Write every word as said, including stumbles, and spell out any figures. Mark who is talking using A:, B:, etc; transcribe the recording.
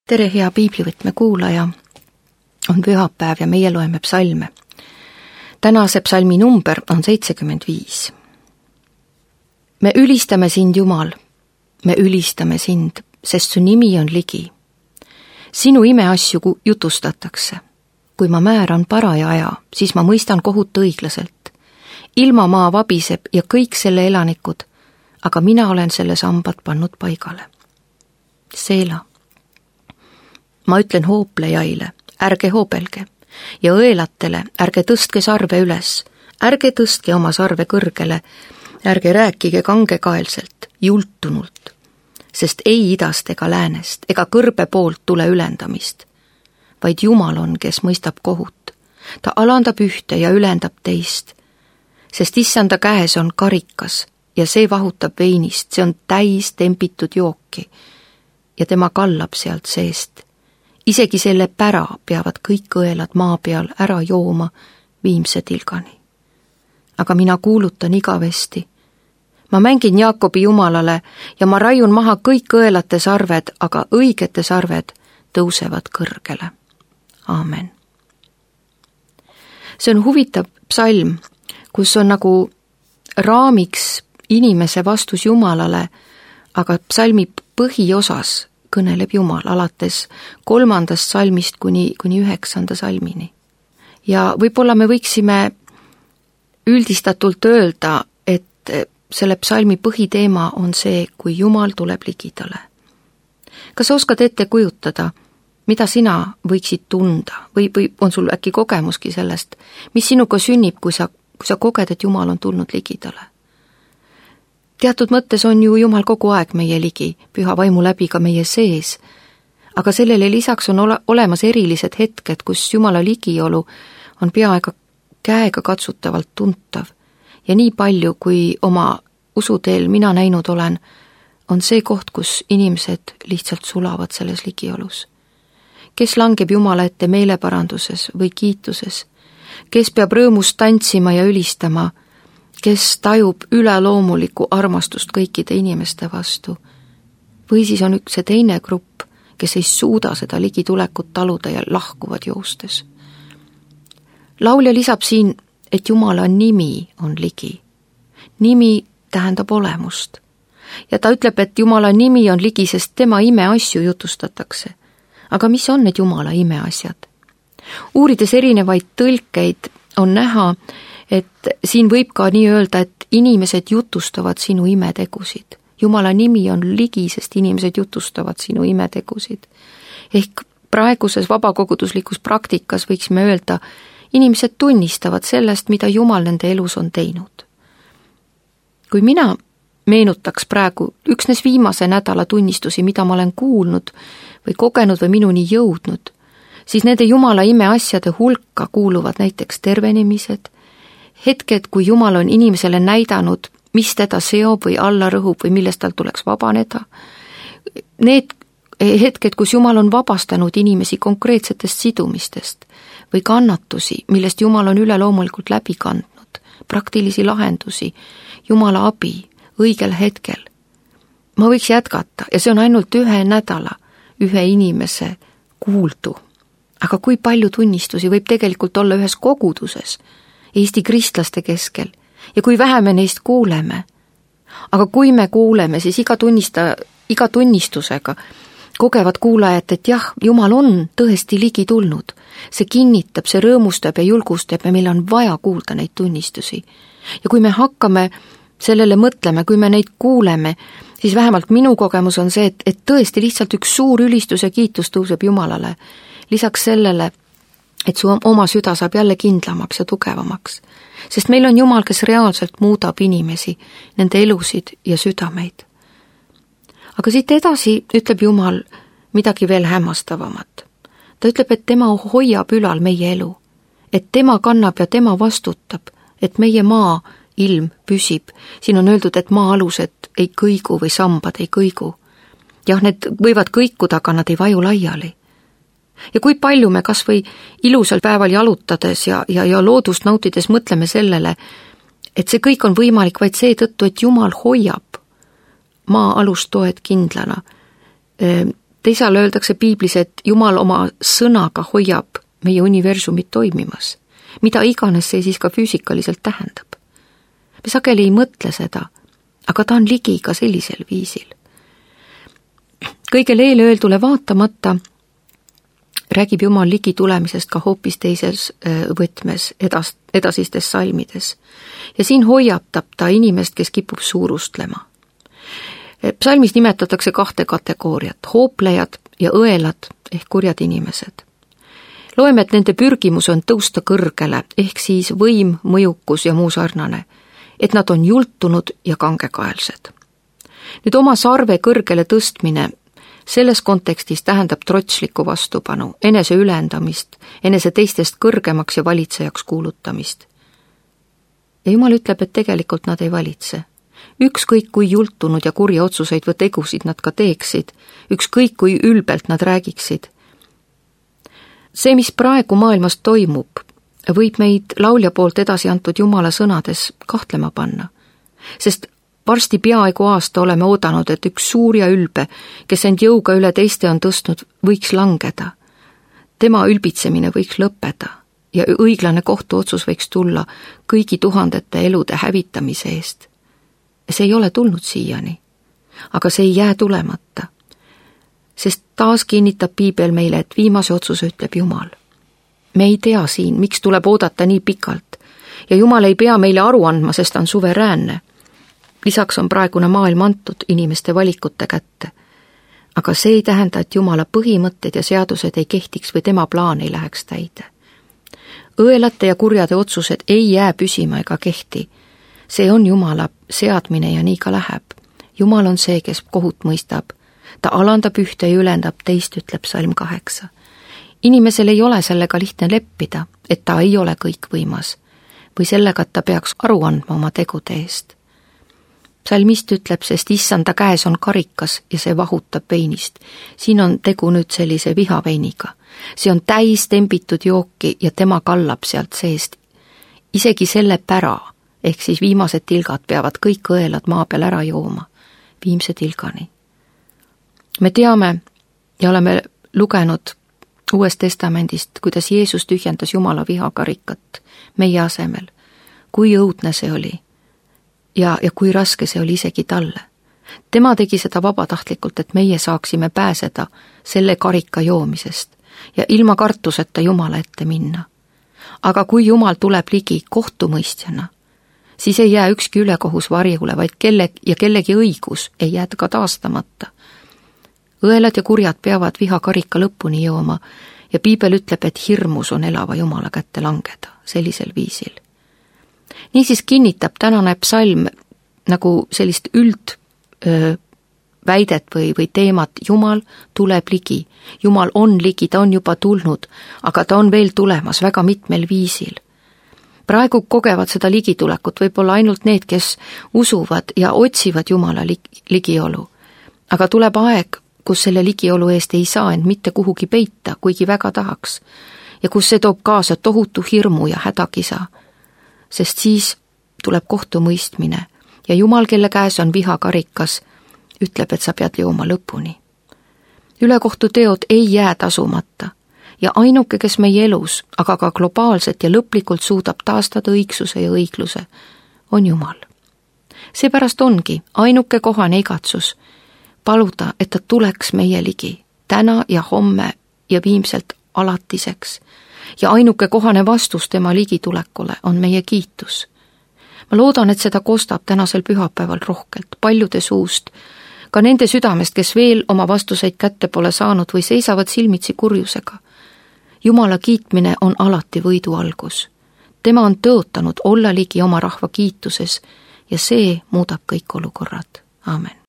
A: tere, hea piiblivõtme kuulaja, on pühapäev ja meie loeme psalme. Tänase psalmi number on seitsekümmend viis. Me ülistame sind, Jumal, me ülistame sind, sest su nimi on ligi. Sinu imeasju jutustatakse. Kui ma määran paraja aja, siis ma mõistan kohut õiglaselt. Ilmamaa vabiseb ja kõik selle elanikud, aga mina olen selle sambad pannud paigale. Seela. Ma ütlen hooplejaile, ärge hoopelge, ja õelatele, ärge tõstke sarve üles, ärge tõstke oma sarve kõrgele, ärge rääkige kangekaelselt, jultunult, sest ei idast ega läänest ega kõrbe poolt tule ülendamist, vaid Jumal on, kes mõistab kohut. Ta alandab ühte ja ülendab teist, sest issanda käes on karikas ja see vahutab veinist, see on täis tempitud jooki ja tema kallab sealt seest. Isegi selle pära peavad kõik õelad maa peal ära jooma viimse tilgani. Aga mina kuulutan igavesti. Ma mängin Jaakobi Jumalale ja ma raiun maha kõik õelate sarved, aga õigete sarved tõusevad kõrgele. Aamen. See on huvitav psalm, kus on nagu raamiks inimese vastus Jumalale, aga psalmi põhiosas kõneleb Jumal alates kolmandast salmist kuni, kuni üheksanda salmini. Ja võib-olla me võiksime üldistatult öelda, et selle psalmi põhiteema on see, kui Jumal tuleb ligidale. Kas sa oskad ette kujutada, mida sina võiksid tunda või, või on sul äkki kogemuski sellest, mis sinuga sünnib, kui sa, kui sa koged, et Jumal on tulnud ligidale? Teatud mõttes on ju Jumal kogu aeg meie ligi, püha vaimu läbi ka meie sees, aga sellele lisaks on ole, olemas erilised hetked, kus Jumala ligiolu on peaaegu käega katsutavalt tuntav ja nii palju, kui oma usuteel mina näinud olen, on see koht, kus inimesed lihtsalt sulavad selles ligiolus. Kes langeb Jumala ette meeleparanduses või kiituses, kes peab rõõmust tantsima ja ülistama, kes tajub üleloomulikku armastust kõikide inimeste vastu. Või siis on üks see teine grupp, kes ei suuda seda ligitulekut taluda ja lahkuvad joostes. Laulja lisab siin, et Jumala nimi on ligi. Nimi tähendab olemust. Ja ta ütleb, et Jumala nimi on ligi, sest tema imeasju jutustatakse. Aga mis on need Jumala imeasjad? Uurides erinevaid tõlkeid on näha, et siin võib ka nii öelda, et inimesed jutustavad sinu imetegusid. Jumala nimi on ligi, sest inimesed jutustavad sinu imetegusid. Ehk praeguses vabakoguduslikus praktikas võiksime öelda, inimesed tunnistavad sellest, mida Jumal nende elus on teinud. Kui mina meenutaks praegu üksnes viimase nädala tunnistusi, mida ma olen kuulnud või kogenud või minuni jõudnud, siis nende Jumala imeasjade hulka kuuluvad näiteks tervenemised, hetked, kui Jumal on inimesele näidanud, mis teda seob või alla rõhub või millest tal tuleks vabaneda. Need hetked, kus Jumal on vabastanud inimesi konkreetsetest sidumistest või kannatusi, millest Jumal on üleloomulikult läbi kandnud, praktilisi lahendusi, Jumala abi õigel hetkel. Ma võiks jätkata ja see on ainult ühe nädala, ühe inimese kuuldu. Aga kui palju tunnistusi võib tegelikult olla ühes koguduses, Eesti kristlaste keskel ja kui vähe me neist kuuleme. Aga kui me kuuleme, siis iga, tunnista, iga tunnistusega kogevad kuulajad, et jah, Jumal on tõesti ligi tulnud. See kinnitab, see rõõmustab ja julgustab ja meil on vaja kuulda neid tunnistusi. Ja kui me hakkame sellele mõtlema, kui me neid kuuleme, siis vähemalt minu kogemus on see, et, et tõesti lihtsalt üks suur ülistus ja kiitus tõuseb Jumalale. Lisaks sellele, et su oma süda saab jälle kindlamaks ja tugevamaks. Sest meil on Jumal, kes reaalselt muudab inimesi, nende elusid ja südameid. Aga siit edasi ütleb Jumal midagi veel hämmastavamat. Ta ütleb, et tema hoiab ülal meie elu, et tema kannab ja tema vastutab, et meie maa ilm püsib. Siin on öeldud, et maa alused ei kõigu või sambad ei kõigu. Jah, need võivad kõikuda, aga nad ei vaju laiali. Ja kui palju me kas või ilusal päeval jalutades ja, ja, ja loodust nautides mõtleme sellele, et see kõik on võimalik vaid seetõttu, et Jumal hoiab maa alustoed kindlana. teisal öeldakse piiblis, et Jumal oma sõnaga hoiab meie universumit toimimas, mida iganes see siis ka füüsikaliselt tähendab. Me sageli ei mõtle seda, aga ta on ligi ka sellisel viisil. Kõigele eelöeldule vaatamata räägib Jumal ligi tulemisest ka hoopis teises võtmes edas, edasistes salmides. Ja siin hoiatab ta inimest, kes kipub suurustlema. Psalmis nimetatakse kahte kategooriat, hooplejad ja õelad ehk kurjad inimesed. Loeme, et nende pürgimus on tõusta kõrgele, ehk siis võim, mõjukus ja muu sarnane, et nad on jultunud ja kangekaelsed. Nüüd oma sarve kõrgele tõstmine selles kontekstis tähendab trotslikku vastupanu, enese ülendamist, enese teistest kõrgemaks ja valitsejaks kuulutamist. Ja Jumal ütleb, et tegelikult nad ei valitse. Ükskõik kui jultunud ja kurja otsuseid või tegusid nad ka teeksid, ükskõik kui ülbelt nad räägiksid. See, mis praegu maailmas toimub, võib meid laulja poolt edasi antud Jumala sõnades kahtlema panna, sest varsti peaaegu aasta oleme oodanud, et üks suur ja ülbe, kes end jõuga üle teiste on tõstnud, võiks langeda. Tema ülbitsemine võiks lõppeda ja õiglane kohtuotsus võiks tulla kõigi tuhandete elude hävitamise eest. See ei ole tulnud siiani, aga see ei jää tulemata, sest taas kinnitab piibel meile, et viimase otsuse ütleb Jumal. Me ei tea siin, miks tuleb oodata nii pikalt ja Jumal ei pea meile aru andma, sest ta on suveräänne. Lisaks on praegune maailm antud inimeste valikute kätte, aga see ei tähenda, et Jumala põhimõtted ja seadused ei kehtiks või tema plaan ei läheks täide. Õelate ja kurjade otsused ei jää püsima ega kehti. See on Jumala seadmine ja nii ka läheb. Jumal on see, kes kohut mõistab. Ta alandab ühte ja ülendab teist, ütleb Psalm kaheksa. Inimesel ei ole sellega lihtne leppida, et ta ei ole kõikvõimas või sellega, et ta peaks aru andma oma tegude eest. Psalmist ütleb, sest issanda käes on karikas ja see vahutab veinist. Siin on tegu nüüd sellise vihaveiniga. See on täis tembitud jooki ja tema kallab sealt seest. Isegi selle pära, ehk siis viimased tilgad peavad kõik õelad maa peal ära jooma, viimse tilgani. Me teame ja oleme lugenud Uuest testamendist, kuidas Jeesus tühjendas Jumala vihakarikat meie asemel. Kui õudne see oli ja, ja kui raske see oli isegi talle. Tema tegi seda vabatahtlikult, et meie saaksime pääseda selle karika joomisest ja ilma kartuseta Jumala ette minna. Aga kui Jumal tuleb ligi kohtumõistjana, siis ei jää ükski ülekohus varjule, vaid kelle ja kellegi õigus ei jää ka taastamata. Õelad ja kurjad peavad vihakarika lõpuni jooma ja piibel ütleb, et hirmus on elava Jumala kätte langeda sellisel viisil. Niisiis kinnitab tänane psalm nagu sellist üld öö, väidet või, või teemat, Jumal tuleb ligi. Jumal on ligi, ta on juba tulnud, aga ta on veel tulemas väga mitmel viisil. Praegu kogevad seda ligitulekut võib-olla ainult need, kes usuvad ja otsivad Jumala ligiolu. Aga tuleb aeg, kus selle ligiolu eest ei saa end mitte kuhugi peita, kuigi väga tahaks, ja kus see toob kaasa tohutu hirmu ja hädakisa, sest siis tuleb kohtumõistmine ja Jumal, kelle käes on vihakarikas, ütleb, et sa pead jooma lõpuni. Ülekohtuteod ei jää tasumata ja ainuke, kes meie elus, aga ka globaalselt ja lõplikult suudab taastada õigsuse ja õigluse, on Jumal. Seepärast ongi ainuke kohane igatsus paluda, et ta tuleks meie ligi täna ja homme ja viimselt alatiseks. Ja ainuke kohane vastus tema ligitulekule on meie kiitus. Ma loodan, et seda kostab tänasel pühapäeval rohkelt, paljude suust, ka nende südamest, kes veel oma vastuseid kätte pole saanud või seisavad silmitsi kurjusega. Jumala kiitmine on alati võidu algus. Tema on tõotanud olla ligi oma rahva kiituses ja see muudab kõik olukorrad. Aamen.